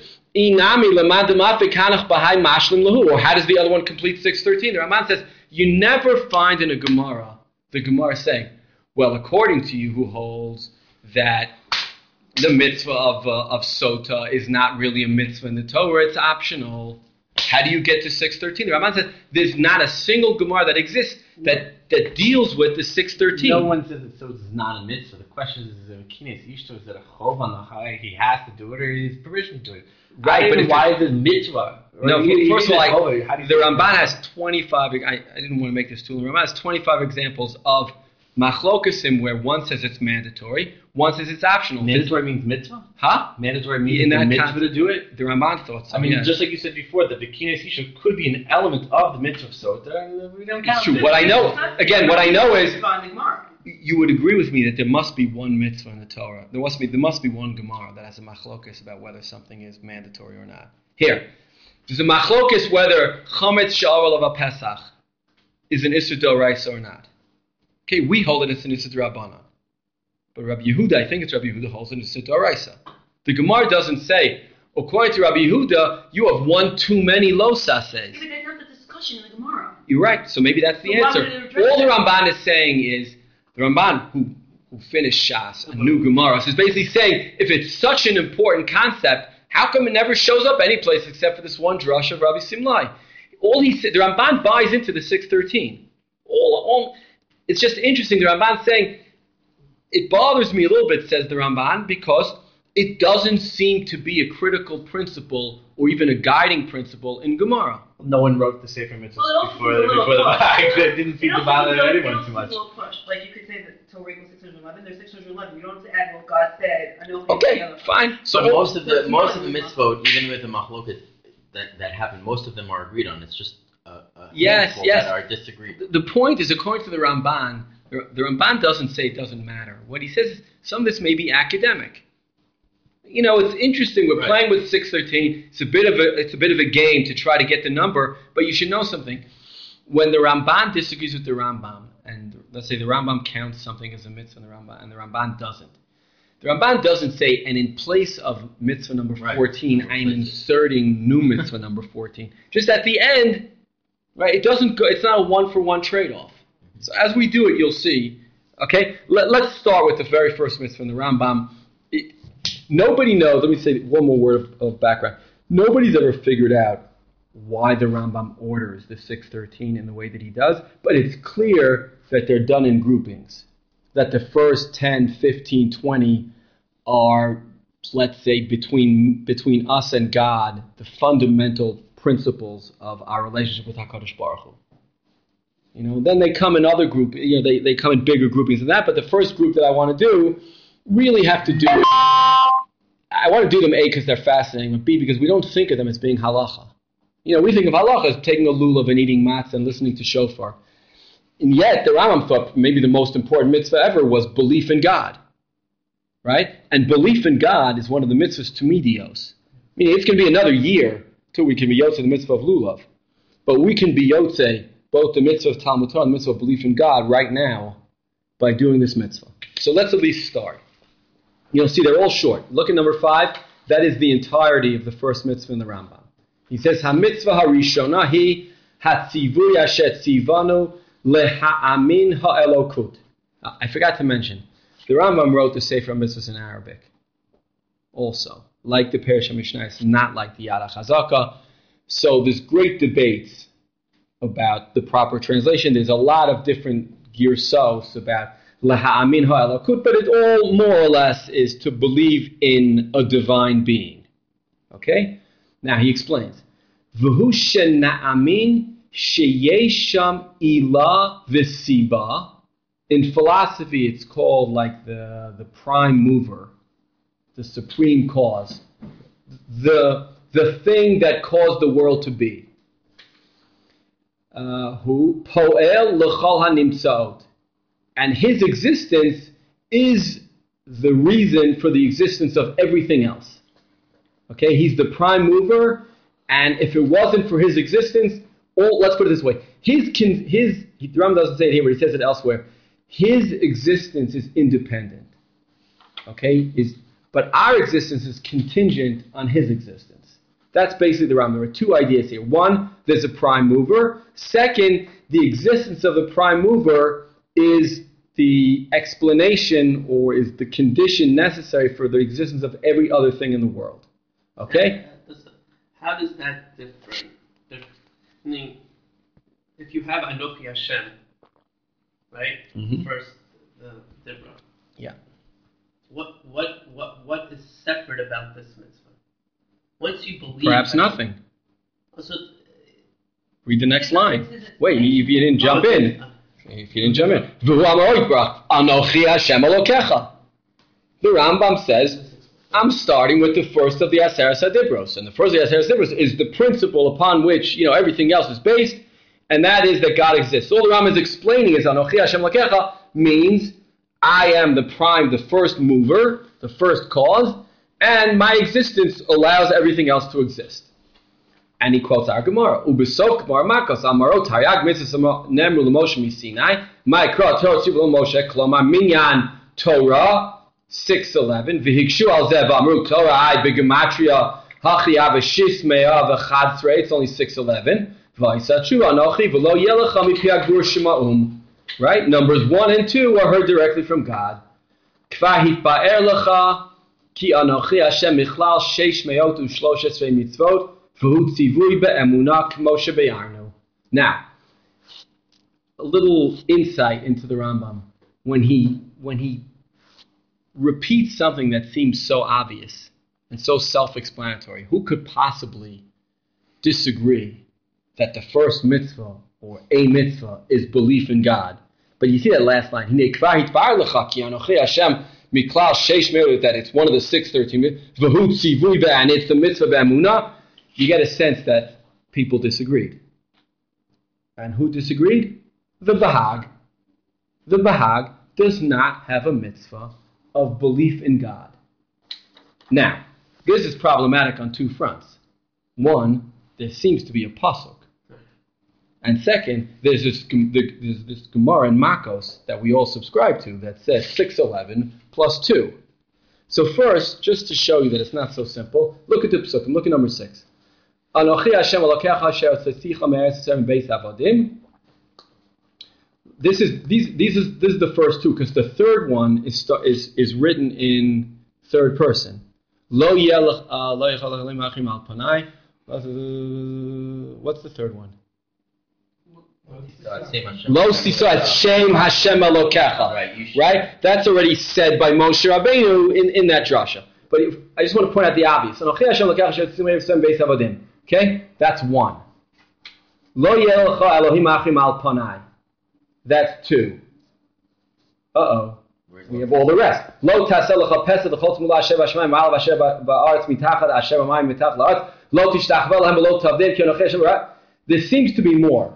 or how does the other one complete six thirteen? The Ramban says, you never find in a Gemara, the Gemara saying, well, according to you who holds that the mitzvah of, uh, of Sota is not really a mitzvah in the Torah, it's optional. How do you get to six thirteen? The Ramban says there's not a single Gemara that exists that, that deals with the six thirteen. No one says it, so it's not a mitzvah. The question is, is it a kines ishto? Is it a chov on the high? He has to do it, or he has permission to do it. Right, but why is it mitzvah? No, he, first he of all, I, the Ramban has twenty-five. I, I didn't want to make this too long. The Ramban has twenty-five examples of machlokesim where one says it's mandatory, one says it's optional. Mandatory means mitzvah? Huh? Mandatory means in the that mitzvah concept, to do it? The Ramban thought so. I mean, yes. just like you said before, that the kines isha could be an element of the mitzvah of sota, and we don't count True. it. What I know, again, what I know is, you would agree with me that there must be one mitzvah in the Torah. There must be there must be one Gemara that has a machlokes about whether something is mandatory or not. Here, there's a machlokes whether chametz she'aral of a Pesach is an Isser D'Oraisa or not. Okay, we hold it as an Isser D'Rabbanan. But Rabbi Yehuda, I think it's Rabbi Yehuda, holds it as an Isser D'Oraisa. The Gemara doesn't say, according to Rabbi Yehuda, you have one too many losas. Yeah, but that's not the discussion in the Gemara. You're right, so maybe that's the So why answer. would it address All the it? Ramban is saying is, the Ramban, who, who finished Shas, a new Gemara, is basically saying, if it's such an important concept, how come it never shows up any place except for this one drush of Rabbi Simlai? All he said, the Ramban buys into the six thirteen. All, all, it's just interesting, the Ramban's saying, it bothers me a little bit, says the Ramban, because it doesn't seem to be a critical principle or even a guiding principle in Gemara. No one wrote the Sefer Mitzvahs Well, it also before, seems a little before the push. Bible. It didn't seem It to also bother seems a little- anyone it also too much. seems a little push. Like you could say that Torah equals six hundred eleven. There's six hundred eleven. You don't have to add what God said. I know. Okay, fine. So So most of the That's most not of the enough. mitzvot, even with the machloket that that happened, most of them are agreed on. It's just a, a Yes, handful yes. that are disagreed. the point is, according to the Ramban, the, the Ramban doesn't say it doesn't matter. What he says is some of this may be academic. You know, it's interesting. We're Right. playing with six thirteen. It's a bit of a it's a bit of a game to try to get the number, but you should know something. When the Ramban disagrees with the Rambam, and let's say the Rambam counts something as a mitzvah, and the Ramban and the Ramban doesn't. The Ramban doesn't say, and in place of mitzvah number Right. fourteen, I am inserting new mitzvah number fourteen. Just at the end, right? It doesn't go. It's not a one for one trade off. So as we do it, you'll see. Okay, Let, let's start with the very first mitzvah in the Rambam. It, nobody knows. Let me say one more word of, of background. Nobody's ever figured out why the Rambam orders the six thirteen in the way that he does, but it's clear that they're done in groupings. That the first ten, fifteen, twenty are, let's say, between between us and God, the fundamental principles of our relationship with HaKadosh Baruch Hu. You know, then they come in other group, you know, they, they come in bigger groupings than that, but the first group that I want to do really have to do, I want to do them A, because they're fascinating, but B, because we don't think of them as being halacha. You know, we think of halacha as taking a lulav and eating matzah and listening to shofar. And yet, the Rambam thought maybe the most important mitzvah ever was belief in God. Right? And belief in God is one of the mitzvahs to medios. Meaning it's going to be another year till we can be yotze the mitzvah of lulav. But we can be yotze both the mitzvah of Talmud Torah and the mitzvah of belief in God right now by doing this mitzvah. So let's at least start. You'll see they're all short. Look at number five. That is the entirety of the first mitzvah in the Rambam. He says, ha-mitzvah ha-rishonah hi ha-tzivui asher tzivanu leha'amin ha'elokut. I forgot to mention, the Rambam wrote the Sefer Mitzvahs in Arabic. Also, like the Perush HaMishnayos, not like the Yad HaChazaka. So there's great debates about the proper translation. There's a lot of different girsos about leha'amin ha'elokut, but it all more or less is to believe in a divine being. Okay? Now he explains. V'hu shena'amin sheyesham ilah v'siba. In philosophy, it's called like the, the prime mover, the supreme cause, the, the thing that caused the world to be. Who po'el l'chol hanimtzaot. And his existence is the reason for the existence of everything else. Okay, he's the prime mover, and if it wasn't for his existence, all, let's put it this way, his, his, the Rambam doesn't say it here, but he says it elsewhere, his existence is independent. Okay, is but our existence is contingent on his existence. That's basically the Rambam. There are two ideas here. One, there's a prime mover. Second, the existence of the prime mover is the explanation or is the condition necessary for the existence of every other thing in the world. Okay? How does that differ? Dif- meaning, if you have Anochi Hashem, right? Mhm. First, the Dibra. Yeah. What what what what is separate about this mitzvah? Once you believe, Perhaps that- nothing. So, Read the next line. Wait, you, you didn't jump in. If you didn't jump in. V'hu amar Yitbarach, Anochi Hashem Elokecha. The Rambam says, I'm starting with the first of the Aseret HaDibros. And the first of the Aseret HaDibros is the principle upon which, you know, everything else is based, and that is that God exists. All the Rambam is explaining is Anochi Hashem Elokecha means I am the prime, the first mover, the first cause, and my existence allows everything else to exist. And he quotes our Gemara, Ubesof Gemara Makos Amarot Hayag Mitzvah Nemru L'Moshe Misinai Ma'ikra Torah Tzivul L'Moshe Klomar Minyan Torah six eleven V'hikshu Al Zev Amru Torah Ai B'Gematria Hachi Avashis Mea V'Chadsrei. It's only six eleven. V'Yisachu Anochi V'Lo Yelecha Mipi Agur Shema'um. Right? Numbers one and two are heard directly from God. Kva Hitba'er Lecha Ki Anochi Hashem Michlal Sheish Meot U'Shlosh Esrei Mitzvot. Now, a little insight into the Rambam. When he when he repeats something that seems so obvious and so self-explanatory, who could possibly disagree that the first mitzvah or a mitzvah is belief in God. But you see that last line, that it's one of the six thirteen mitzvahs, and it's the mitzvah b'amunah. You get a sense that people disagreed. And who disagreed? The Bahag. The Bahag does not have a mitzvah of belief in God. Now, this is problematic on two fronts. One, there seems to be a pasuk. And second, there's this, there's this Gemara in Makos that we all subscribe to that says six eleven plus two. So first, just to show you that it's not so simple, look at the psukim. Look at number six. Anochi Hashem Elokecha asher tzatzicha me'eretz Yisrael beis avodim. This is these these is this is the first two, because the third one is is is written in third person. Lo yelach lo yechal limachim al panai. What's the third one? Lo sisa Hashem Hashem Elokecha. Right, right? That's already said by Moshe Rabbeinu in, in that drasha. But if, I just want to point out the obvious. Anochi Hashem Elokecha asher tzatzicha me'eretz Yisrael beis avodim. Okay, that's one. Lo yelcha Elohim achim al panai. That's two. Uh-oh. We have all the rest. Lo taseh lecha pesach l'chol tzmula asher b'shamayim ma'al v'asher ba'aretz mitachad asher b'mayim mitachad la'aretz lo tishtachva lahem v'lo tavdim ki anochi Hashem. There seems to be more.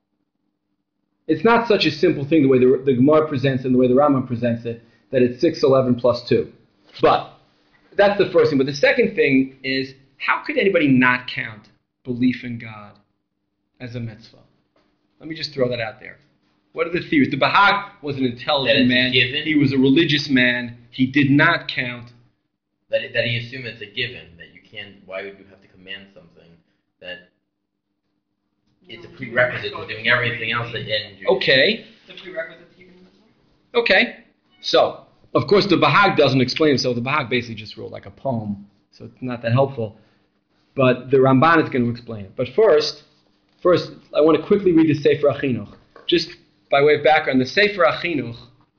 It's not such a simple thing the way the, the Gemara presents it and the way the Rambam presents it, that it's six eleven plus two. But that's the first thing. But the second thing is, how could anybody not count belief in God as a mitzvah? Let me just throw that out there. What are the theories? The Bahag was an intelligent man. Given. He was a religious man. He did not count. That, that he assumed it's a given, that you can't, why would you have to command something that it's a prerequisite to doing everything else that and you Okay. The prerequisite to keeping mitzvah? Okay. So, of course, the Bahag doesn't explain himself. The Bahag basically just wrote like a poem, so it's not that helpful. But the Ramban is going to explain it. But first, first, I want to quickly read the Sefer HaChinuch. Just by way of background, the Sefer HaChinuch,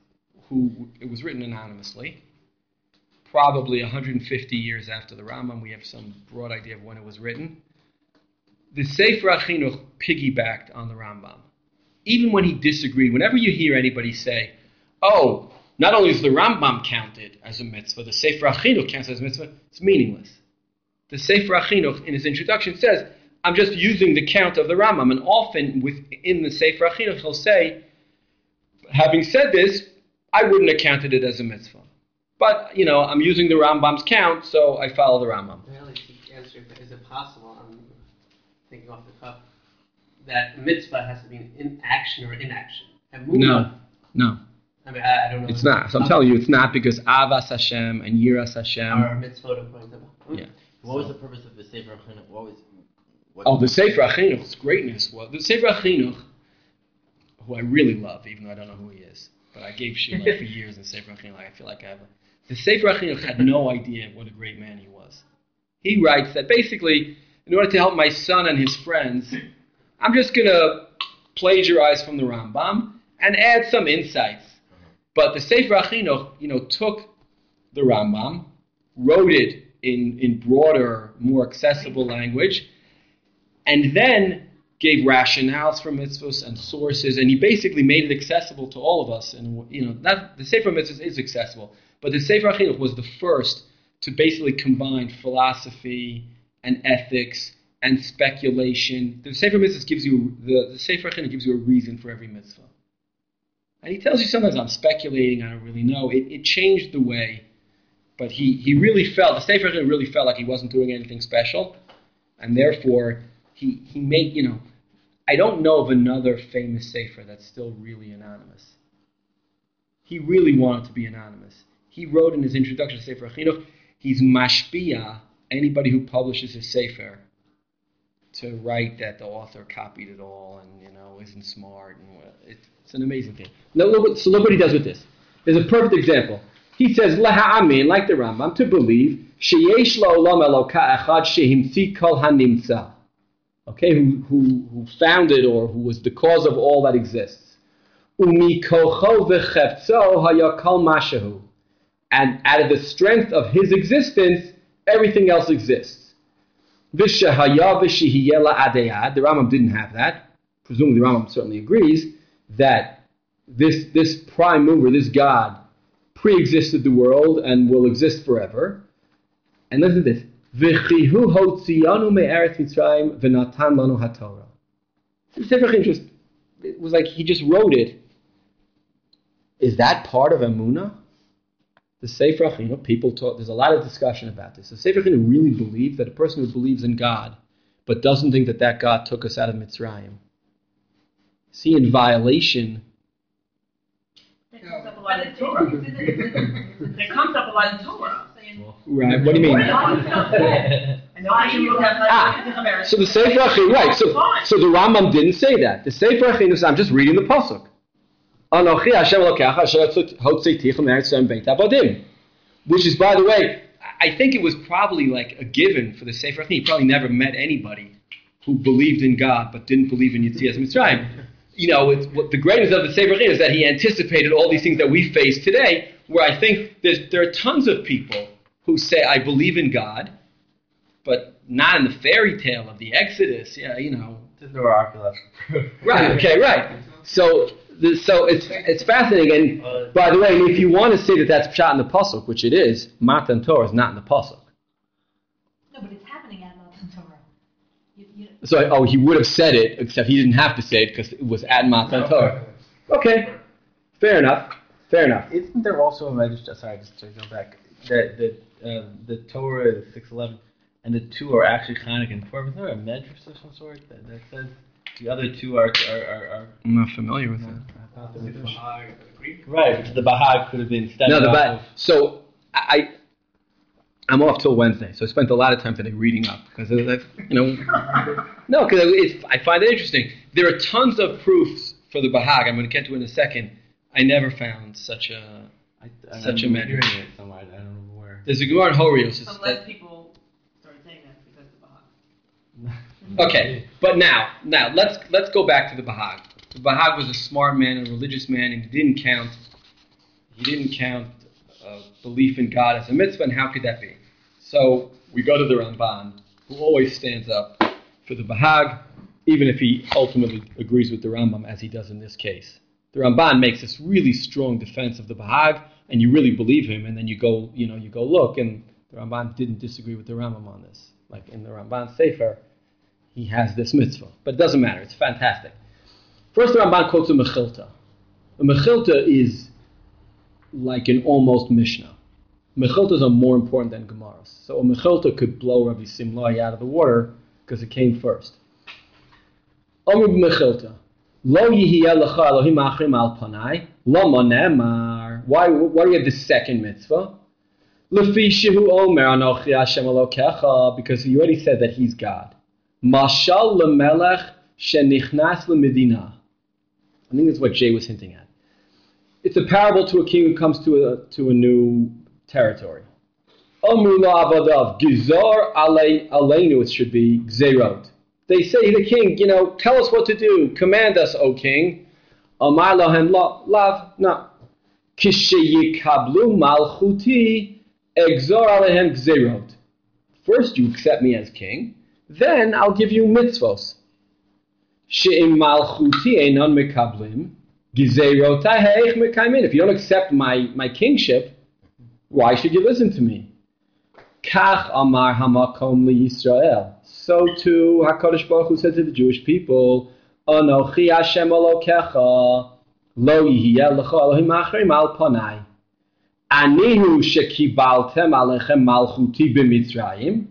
who it was written anonymously, probably one hundred fifty years after the Rambam. We have some broad idea of when it was written. The Sefer HaChinuch piggybacked on the Rambam. Even when he disagreed, whenever you hear anybody say, oh, not only is the Rambam counted as a mitzvah, the Sefer HaChinuch counts as a mitzvah, it's meaningless. The Sefer HaChinuch, in his introduction, says, I'm just using the count of the Rambam. And often within the Sefer HaChinuch, he'll say, having said this, I wouldn't have counted it as a mitzvah. But, you know, I'm using the Rambam's count, so I follow the Rambam. Really, to answer, is it possible, I'm thinking off the cuff, that mitzvah has to be in action or inaction? And No, no. I mean, I, I don't know. It's not. So I'm telling you, it's not, because Avas Hashem and Yiras Hashem. Are mitzvot according to the Yeah. What was the purpose of the Sefer HaChinuch? What was... What Oh, the Sefer HaChinuch's greatness was... The Sefer HaChinuch, who I really love, even though I don't know who he is, but I gave Shir like for years in Sefer HaChinuch. I feel like I have a... The Sefer HaChinuch had no idea what a great man he was. He writes that basically, in order to help my son and his friends, I'm just going to plagiarize from the Rambam and add some insights. But the Sefer HaChinuch, you know, took the Rambam, wrote it in, in broader, more accessible language, and then gave rationales for mitzvahs and sources, and he basically made it accessible to all of us. And you know, not, the Sefer Mitzvahs is accessible, but the Sefer HaChinuch was the first to basically combine philosophy and ethics and speculation. The Sefer Mitzvahs gives you the, the Sefer HaChinuch gives you a reason for every mitzvah. And he tells you sometimes, I'm speculating, I don't really know. It, it changed the way, but he, he really felt, the Sefer HaChinuch really felt like he wasn't doing anything special, and therefore he, he made, you know, I don't know of another famous Sefer that's still really anonymous. He really wanted to be anonymous. He wrote in his introduction to Sefer HaChinuch, he's mashpia, anybody who publishes a Sefer, to write that the author copied it all and, you know, isn't smart. And it, it's an amazing thing. Now, look, so look what he does with this. There's a perfect example. He says, Laha'amin, like the Rambam, to believe, sheyesh la'olam eloka echad shehimtzi kol hanimtza. Okay, who, who, who founded or who was the cause of all that exists. Umi kocho v'chefzo hayakal mashahu. And out of the strength of his existence, everything else exists. V'shehaya v'shehiyeh la'adeyad. The Rambam didn't have that. Presumably the Rambam certainly agrees that this this prime mover, this God, pre-existed the world and will exist forever. And listen to this. V'chihu hotziyanu me'eretz Mitzrayim v'natan lanu haTorah. The Sefer Achim just, it was like he just wrote it. Is that part of Emunah? The Sefer Achim, you know, people talk, there's a lot of discussion about this. The Sefer Achim really believes that a person who believes in God but doesn't think that that God took us out of Mitzrayim, see in violation. That comes up a lot in Torah. That comes up a lot in Torah. Right, what do you mean? Ah, so the Sefer Achim, right, so, so the Rambam didn't say that. The Sefer Achim is, I'm just reading the Pasuk. Anochi Hashem Elokecha asher hotzeitichem me'eretz Mitzrayim beit avadim. Which is, by the way, I think it was probably like a given for the Sefer Achim. He probably never met anybody who believed in God but didn't believe in Yetzias Mitzrayim. You know, it's, what the greatness of the Sefer Achim is that he anticipated all these things that we face today, where I think there's, there are tons of people who say, I believe in God, but not in the fairy tale of the Exodus. Yeah, you know. There's no archaeological proof. Right, okay, right. So the, so it's it's fascinating. And by the way, if you want to say that that's pshat in the pasuk, which it is, Matan Torah is not in the pasuk. No, but it's happening at Matan Torah. You, you... So oh, he would have said it, except he didn't have to say it because it was at Matan Torah. Okay, fair enough. Fair enough. Isn't there also a register? Sorry, just to go back. That the uh, the Torah is six eleven, and the two are actually Chanukah and Purim. Is there a medrash of some sort that, that says the other two are are are? are I'm not familiar with that. I thought the Bahag, right? The Bahag could have been studied. No, the Bahag. So I, I'm off till Wednesday, so I spent a lot of time today reading up because you know, no, because it's I find it interesting. There are tons of proofs for the Bahag. I'm going to get to it in a second. I never found such a. I, Such a matter. matter. It somewhere. I don't know where. There's a Gemara in Horios. Unless people started saying that because of the Bahag. Okay, but now, now let's let's go back to the Bahag. The Bahag was a smart man, a religious man, and he didn't count. He didn't count uh, belief in God as a mitzvah. And how could that be? So we go to the Ramban, who always stands up for the Bahag, even if he ultimately agrees with the Rambam, as he does in this case. The Ramban makes this really strong defense of the Bahag, and you really believe him, and then you go, you know, you go look, and the Ramban didn't disagree with the Rambam on this. Like in the Ramban Sefer, he has this mitzvah, but it doesn't matter. It's fantastic. First, the Ramban quotes a Mechilta. A Mechilta is like an almost Mishnah. Mechiltas are more important than Gemaras. So a Mechilta could blow Rabbi Simlai out of the water because it came first. Omer b'Mechilta. Lo yihiyeh lecha Elohim achrim al panai, lama ne'emar. Why, why do we have the second mitzvah? Lefi shehu omer anochi Hashem Elokecha, because he already said that he's God. Mashal lemelech shenichnas lemedina. I think that's what Jay was hinting at. It's a parable to a king who comes to a to a new territory. Omru la'avadav gizor alei aleinu. It should be gzerot. They say to the king, you know, tell us what to do. Command us, O king. Amar lahem lav, no. Kisheyikablu malchuti exor alehem gzerot. First you accept me as king, then I'll give you mitzvos. She'im malchuti einon mekablim gzerotai heich mekaymin. If you don't accept my, my kingship, why should you listen to me? Kach amar hamakom li Yisrael. So too, HaKadosh Baruch Hu said to the Jewish people, Anochi Hashem Elokecha, lo yihiyeh lecha Elohim achrim al panai. Anihu shekibaltem alechem malchuti b'Mitzrayim.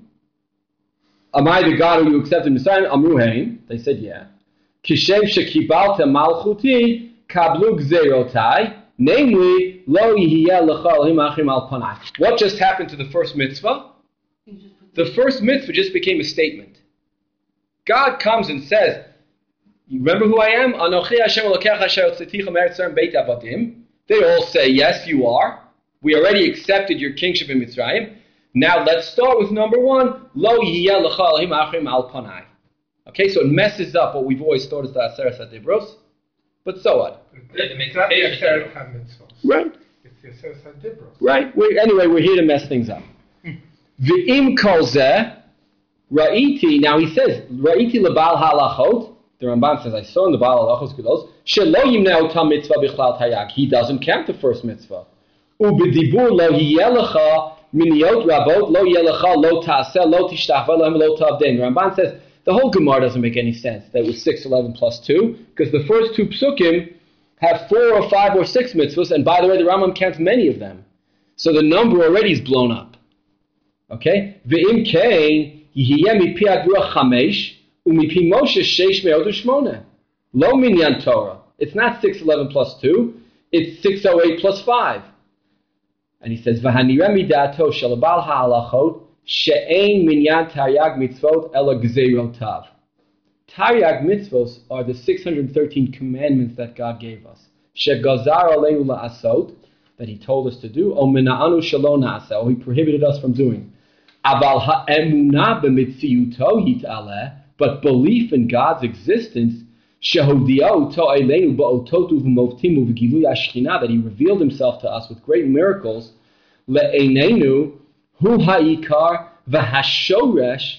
Am I the God who you accepted in Mitzrayim? Amru hein. They said, yeah. Kishem shekibaltem malchuti kablu gzerotai. Namely, lo yihiyeh lecha Elohim achrim al panai. What just happened to the first mitzvah? The first mitzvah just became a statement. God comes and says, you remember who I am? Anochi Hashem Elokecha asher hotzeitichem me'eretz Mitzrayim beit avadim. They all say, yes, you are. We already accepted your kingship in Mitzrayim. Now let's start with number one. Lo yihiyeh lecha Elohim achrim al panai. Okay, so it messes up what we've always thought is the Aseret HaDibros. But so what? It's not the Aseret HaMitzvos. Right. It's the Aseret HaDibros. Right. We're, anyway, we're here to mess things up. V'im kol zeh, Ra'iti, now he says, Ra'iti lebal halachot, the Ramban says, I saw in the Baal halachos kudos, shelo yimneu tam mitzvah bichlal tayag. He doesn't count the first mitzvah. Ubedibur lo yiyelecha miniyot rabot, lo yiyelecha lo ta'aseh, lo tishtachva, lo lo ta'avden. Ramban says, the whole Gemara doesn't make any sense. That was six eleven plus two, because the first two psukim have four or five or six mitzvahs, and by the way, the Rambam counts many of them. So the number already is blown up. Okay? Ve'im kein, yihiyeh mipi agruach chamesh, umipi Moshe sheish me'od u'shmona. Lo minyan Torah. It's not six eleven plus two, it's six oh eight plus five. And he says, V'hanireh midato shel bal ha'alachot, she'ein minyan taryag mitzvot ela gzeirotav. Taryag mitzvos are the six hundred thirteen commandments that God gave us. Shegazar aleinu la'asot, that He told us to do, o mena'anu shelo na'aseh, or He prohibited us from doing. Aval ha'emunah b'mitziyuto yit'aleh, but belief in God's existence, shehodio to aleinu ba'ototu v'movtimu v'gilui ashchina, that He revealed Himself to us with great miracles, le'einenu hu ha'ikar v'hashoresh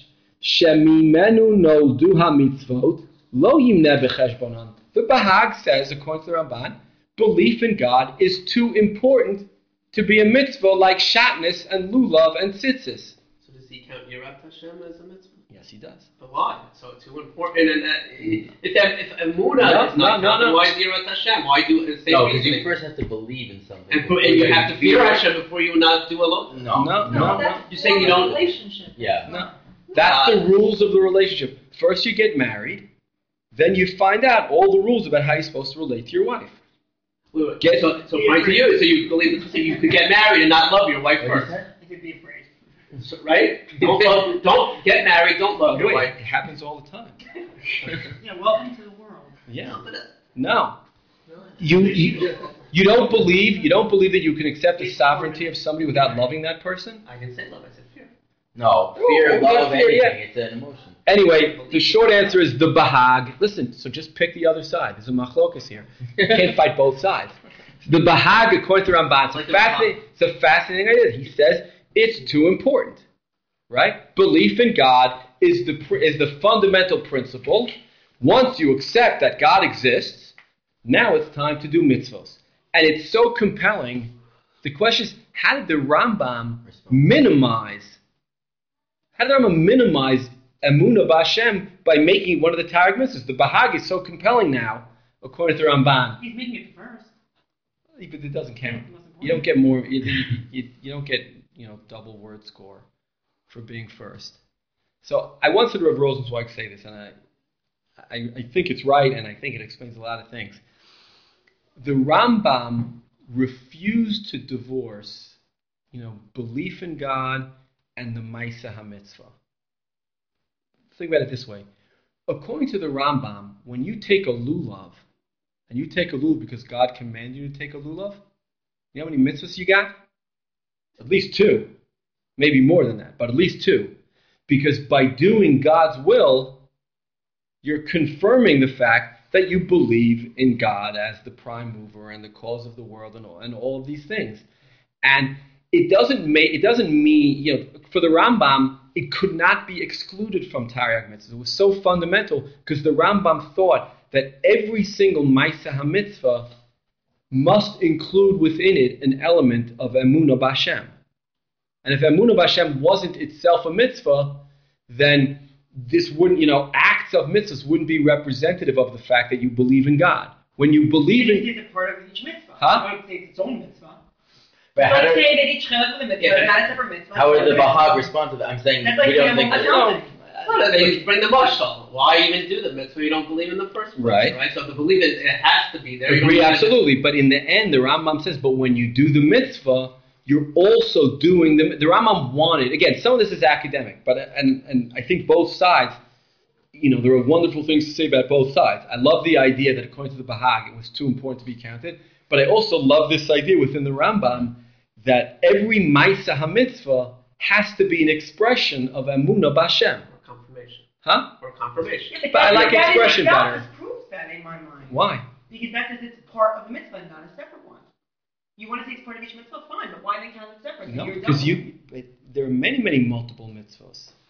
shemimenu noldu ha'mitzvot lo yimneh b'cheshbonan. The Bahag says, according to the Ramban, belief in God is too important to be a mitzvah like shatnez and lulav and tzitzis. So does he count Yirat Hashem as a mitzvah? Yes, he does. But why? So too important. And uh, if that, if Emunah No, is not no, no, counted, no. why is Yirat Hashem? Why do the same No, because reasoning? you first have to believe in something. And, for, and you have to fear Hashem before you not do alone. No. No, No, no, that's no. You're saying you don't- relationship. Yeah. No. That's the rules of the relationship. First you get married, then you find out all the rules about how you're supposed to relate to your wife. Wait, wait. Get- so, so fine for you. So you believe so you could get married and not love your wife What first, is that? I could be afraid. so, right? Don't love, don't get married. Don't love your Wait, wife. it happens all the time. Yeah, welcome to the world. Yeah. But, uh, No. You, you you don't believe you don't believe that you can accept the sovereignty of somebody without loving that person? I can say love. I said fear. No, fear, Oh, love, fear, yeah. anything. It's an emotion. Anyway, the short answer is the Bahag. Listen, so just pick the other side. There's a machlokas here. You can't fight both sides. The Bahag, according to Ramban, it's a Like the fascinating, it's a fascinating idea. He says it's too important, right? Belief in God is the pr- is the fundamental principle. Once you accept that God exists, now it's time to do mitzvos. And it's so compelling. The question is, how did the Rambam minimize, how did the Rambam minimize Emunah B'Hashem by making one of the Targum mitzvahs? The Bahag is so compelling now, according to the Ramban. He's making it first. But it doesn't count. You don't get more, you, you, you, you don't get, you know, double word score for being first. So I once heard Rav Rosenzweig say this, and I, I, I think it's right, and I think it explains a lot of things. The Rambam refused to divorce, you know, belief in God and the Maisa HaMitzvah. Think about it this way. According to the Rambam, when you take a lulav, and you take a lulav because God commanded you to take a lulav, you know how many mitzvahs you got? At least two. Maybe more than that, but at least two. Because by doing God's will, you're confirming the fact that you believe in God as the prime mover and the cause of the world and all, and all of these things. And it doesn't make, it doesn't mean, you know, for the Rambam, it could not be excluded from Taryag mitzvahs. It was so fundamental because the Rambam thought that every single Maisa HaMitzvah must include within it an element of Emunah B'Hashem. And if Emunah B'Hashem wasn't itself a mitzvah, then this wouldn't, you know, acts of mitzvahs wouldn't be representative of the fact that you believe in God. When you believe in... It's a part of each mitzvah. Huh? I would say it's its own mitzvah. But how, Let's do, say that each chelik of the mitzvah Yeah, is not a separate mitzvah. how would the It's a Bahag mitzvah. respond to that? I'm saying That's like we don't saying, think well, that... no. Well, then you bring the mashal. Why even do the mitzvah? You don't believe in the first place, Right. right? So to believe it, it has to be there. You don't Agree, believe it- absolutely. But in the end, the Rambam says, but when you do the mitzvah, you're also doing the... The Rambam wanted... Again, some of this is academic, but and, and I think both sides, you know, there are wonderful things to say about both sides. I love the idea that according to the Bahag, it was too important to be counted. But I also love this idea within the Rambam that every Maisa HaMitzvah has to be an expression of Emunah B'Hashem. Or confirmation. Huh? Or confirmation. Yeah, But I like that expression itself better. just proves that in my mind. Why? Because that says it's part of the mitzvah, not a separate one. You want to say it's part of each mitzvah, fine, but why then count it separate? No, You're because double. you, it, there are many, many multiple mitzvahs.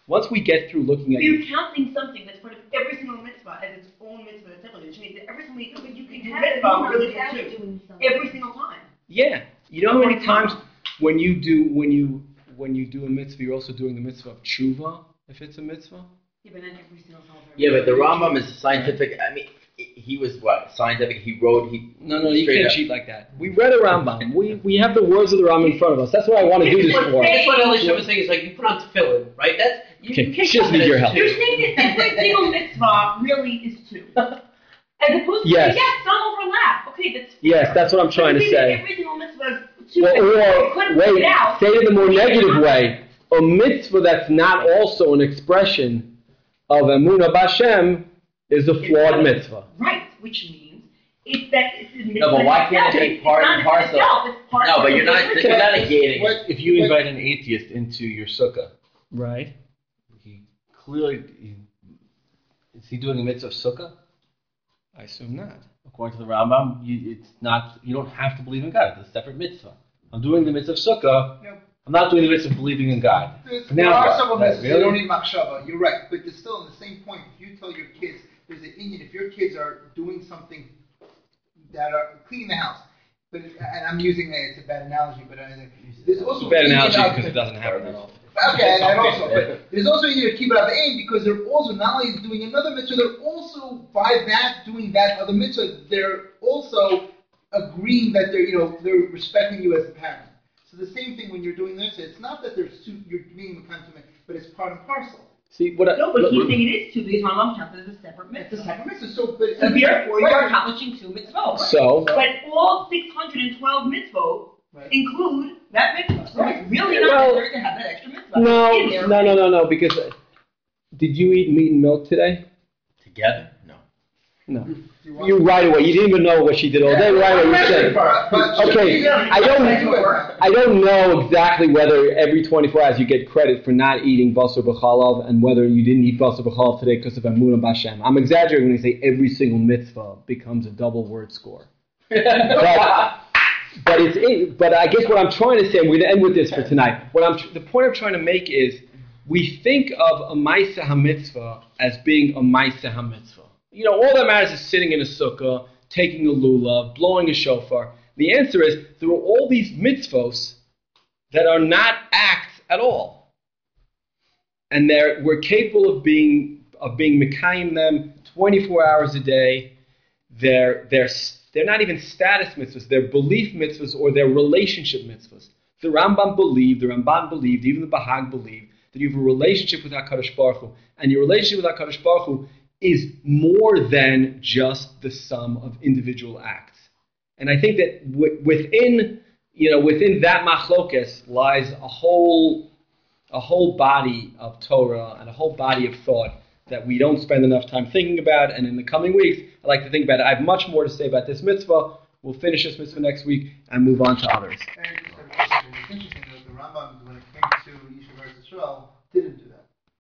once we get through looking If at you're counting something that's part of every single mitzvah as its own mitzvah, that's definitely which means that every single mitzvah you can do mitzvah really without do too. doing something. Every single time. yeah, you know how many times when you do when you when you do a mitzvah, you're also doing the mitzvah of tshuva if it's a mitzvah. Yeah, but not every single time. Yeah, but the Rambam is scientific. I mean, he was what scientific. He wrote. He No, no, you straight can't up- cheat like that. We read a Rambam. We we have the words of the Rambam in front of us. That's what I want to do this for. That's what Elisha was saying. Is like you put on tefillin, right? That's you, Okay, you can't she doesn't count need it your as help. two. You're saying that every single mitzvah really is two. As opposed to, Yes. yes, some overlap. Okay, that's fair. Yes, that's what I'm trying to But saying that say. every single mitzvah is two. Well, and you or couldn't work wait, it out. say it in the more negative way. A mitzvah that's not also an expression of Emunah B'Hashem is a flawed mitzvah. Right, which means it's that it's a mitzvah. No, but why can't it itself. be It's part not and in parcel? itself, it's part No, of but the you're not. mitzvah. You're not negating. What- If you what- invite an atheist into your sukkah, Right. he clearly he, is he doing a mitzvah of sukkah? I assume not. According to the Rambam, you, it's not. You don't have to believe in God. It's a separate mitzvah. I'm doing the mitzvah of sukkah. Yep. I'm not doing the mitzvah of believing in God. There's, Now there are what? some of Right, us that really? don't need machshava. You're right, but there's still in the same point. If you tell your kids, there's an Indian. If your kids are doing something that are cleaning the house, but it, and I'm using a, it's a bad analogy, but I, there's also It's a bad Indian analogy out because there- it doesn't happen that often. Okay, and that also, but there's also you to keep it out the aim because they're also not only doing another mitzvah, they're also by that doing that other mitzvah, they're also agreeing that they're you know they're respecting you as a parent. So the same thing when you're doing this, it's not that there's two, you're being the compliment, but it's part and parcel. See what I, No, but look, he's saying it is two because Rambam counts it as a separate It's mitzvah. a separate mitzvah. So, but So therefore, Right. you're accomplishing two mitzvot. so But all six hundred twelve mitzvot Right. include that mitzvah. So Right. it's really Well, not necessary to have that extra mitzvah. no, in there. no, no, no, no. Because uh, did you eat meat and milk today? Together? No. No. You want- You right away. You didn't even know what she did all day. Right away, you said. But- but- Okay, I don't- I don't know exactly whether every twenty-four hours you get credit for not eating basar b'chalav and whether you didn't eat basar b'chalav today because of Emunah B'Hashem. I'm exaggerating when I say every single mitzvah becomes a double word score. But, but it's it, but I guess what I'm trying to say, and we're going to end with this for tonight. What I'm tr- the point I'm trying to make is we think of a Maaseh HaMitzvah as being a Maaseh HaMitzvah. You know, all that matters is sitting in a sukkah, taking a lulav, blowing a shofar. The answer is there are all these mitzvos that are not acts at all, and they're, we're capable of being of being mekayim them twenty-four hours a day. They're they're they're not even status mitzvahs; they're belief mitzvahs or they're relationship mitzvahs. The Rambam believed, the Ramban believed, even the Bahag believed that you have a relationship with HaKadosh Baruch Hu, and your relationship with HaKadosh Baruch Hu is more than just the sum of individual acts. And I think that w- within, you know, within that machlokes lies a whole, a whole body of Torah and a whole body of thought that we don't spend enough time thinking about. And in the coming weeks, I'd like to think about it. I have much more to say about this mitzvah. We'll finish this mitzvah next week and move on to others. And it's interesting that the Rambam, when it came to Yishuv Eretz Yisrael,